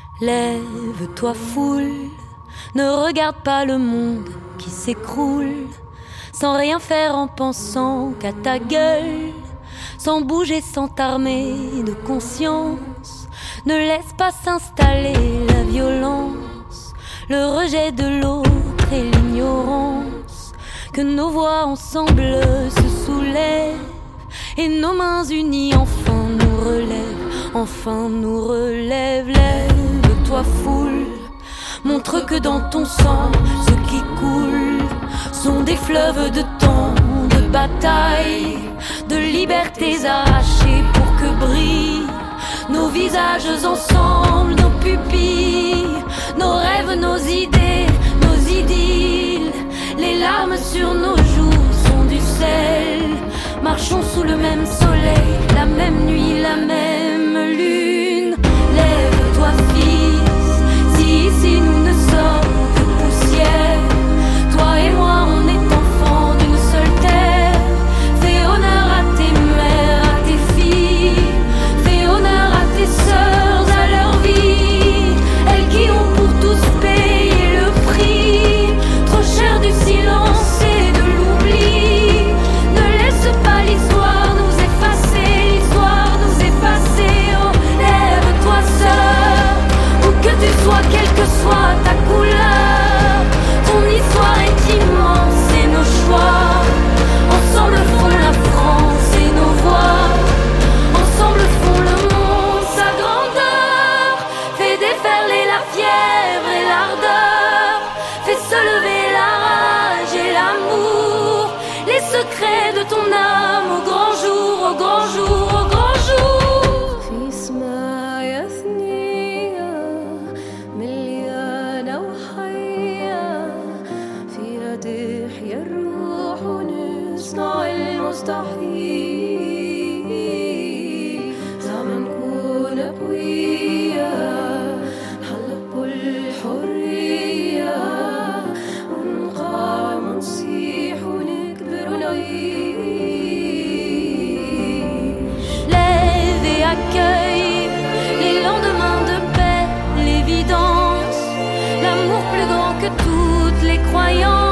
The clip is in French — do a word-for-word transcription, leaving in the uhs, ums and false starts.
Lève-toi foule, ne regarde pas le monde qui s'écroule, sans rien faire en pensant qu'à ta gueule, sans bouger, sans t'armer de conscience. Ne laisse pas s'installer la violence, le rejet de l'autre et l'ignorance. Que nos voix ensemble se soulèvent et nos mains unies enfin nous relèvent, enfin nous relèvent. Lève-toi foule, montre que dans ton sang, ce qui coule sont des fleuves de temps, de bataille, de libertés arrachées pour que brillent nos visages ensemble, nos pupilles, nos rêves, nos idées, nos idylles. Les larmes sur nos joues sont du sel. Marchons sous le même soleil, la même nuit, la même lune. Lève-toi fils, si ici nous ne sommes que poussière. Toi et moi on est enfants d'une seule terre. Fais honneur à tes mères, à tes filles. Fais honneur à tes sœurs, à leur vie. Elles qui ont pour tous payé le prix trop cher du silence et de l'oubli. Ne laisse pas l'histoire nous effacer, l'histoire nous effacer. Oh, lève-toi sœur, où que tu sois, quelle que soit ta couleur. Ton histoire est immense et nos choix ensemble font la France et nos voix ensemble font le monde, sa grandeur. Fais déferler la fièvre et l'ardeur, fais se lever la rage et l'amour, les secrets de ton âme au grand jour, au grand jour, au grand jour. في اسمها يثنية مليانة وحية، فيها تحيا الروح ونصنع المستحيل. زعما نكون قوية نحلق بالحرية، ونقاوم ونصيح ونكبر ونعيش. Lève et accueille les lendemains de paix, l'évidence, l'amour plus grand que toutes les croyances.